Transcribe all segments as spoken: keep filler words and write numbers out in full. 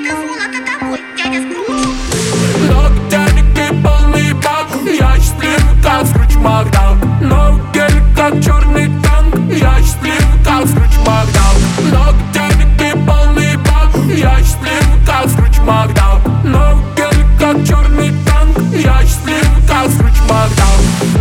это золото домой, дядя Скрудж. Ногтяники полный бак, я счастлив, как Скрудж Макдак. Но гель, как черный танк, я счастлив, как Скрудж Макдак. Ногтяники полный бак, я счастлив, как Скрудж Макдак. Но гель, как черный танк, я счастлив, как Скрудж Макдак.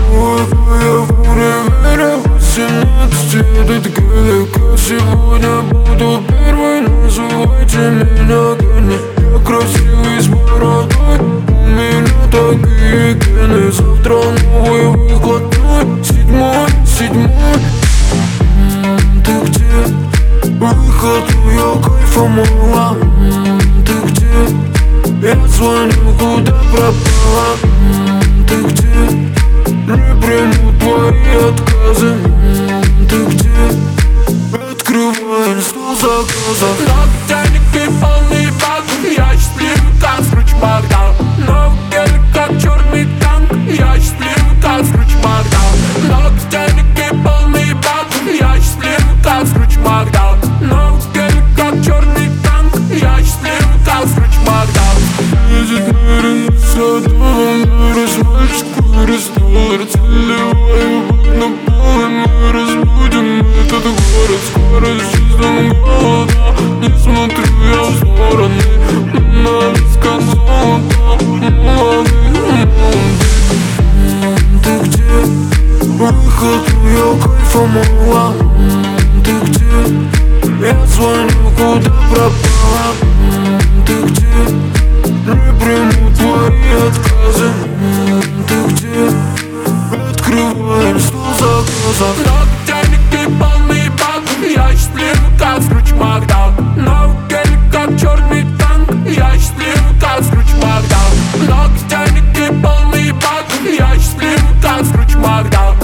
восемнадцать, этот гелик, а сегодня буду первой. Называйте меня Генни, я красивый с бородой. У меня такие гены, завтра новый выходной. Седьмой, седьмой. М-м, ты где? Выход, я кайфа мало. М-м, ты где? Я звоню, куда пропала? М-м, ты где? Не приму твои отказы. М-м, ты где? Открываем стол заказов. Ногтяники полный бак, я счастлив, как Скрудж Макдак. Но гель, как черный танк, я счастлив, как Скрудж Макдак. Ногтяники полный бак, я счастлив, как Скрудж Макдак. Но гель, как черный танк, я счастлив, как Скрудж Макдак. Едет Мэрин садом, вырос мальчик, вырос доллар. Заливаю бак на пол, и мы разбудим этот город. Скоро чувством голода, не смотрю я в стороны. На висках золото, молодый, молодый. М-м, ты где? Выход, я кайфа мало. М-м, ты где? Я звоню, куда пропала? М-м, ты где? Не приму твои отказы. М-м, ты где? Открываем стол заказов. Ногтяники полный бак, я счастлив, как Скрудж Макдак. Но гель, как черный танк, я счастлив, как Скрудж Макдак. Ногтяники полный бак, я счастлив, как Скрудж Макдак.